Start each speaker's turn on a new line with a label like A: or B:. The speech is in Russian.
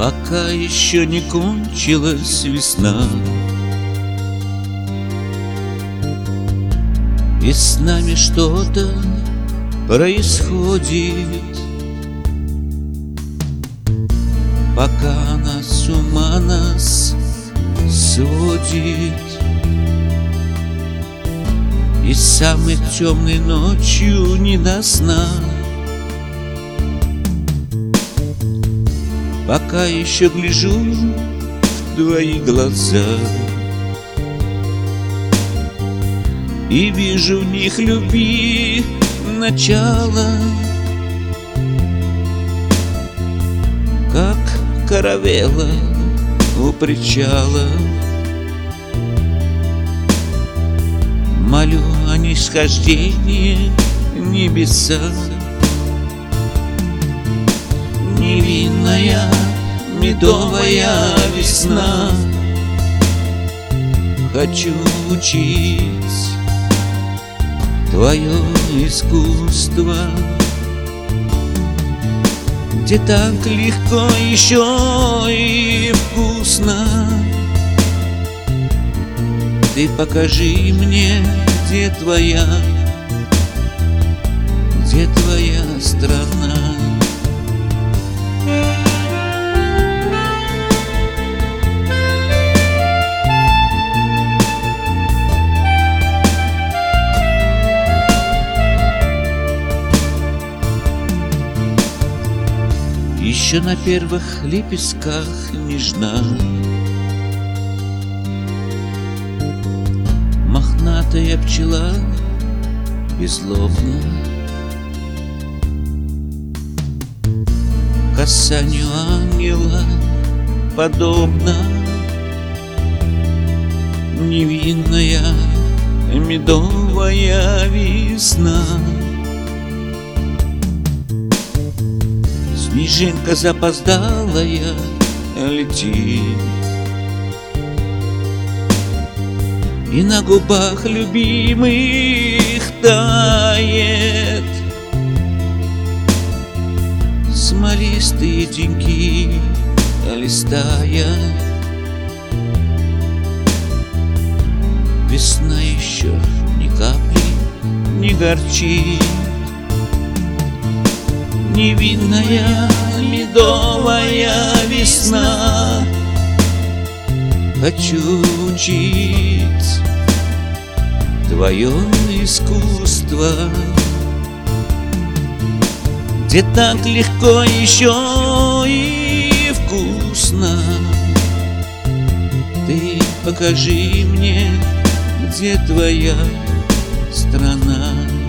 A: пока еще не кончилась весна. И с нами что-то происходит, пока она с ума нас сводит. И самой темной ночью не до сна, пока еще гляжу в твои глаза и вижу в них любви начало, как каравелла у причала. Молю о нисхождении небеса. Невинная медовая весна, хочу учить твое искусство, где так легко еще и вкусно. Ты покажи мне, где твоя страна. Еще на первых лепестках нежна, мохнатая пчела беззлобна, касанию ангела подобна. Невинная медовая весна, снежинка запоздалая летит, и на губах любимых тает. Смолистые деньки листая, весна еще ни капли не горчит. Невинная медовая весна, хочу учить твое искусство, где так легко еще и вкусно. Ты покажи мне, где твоя страна.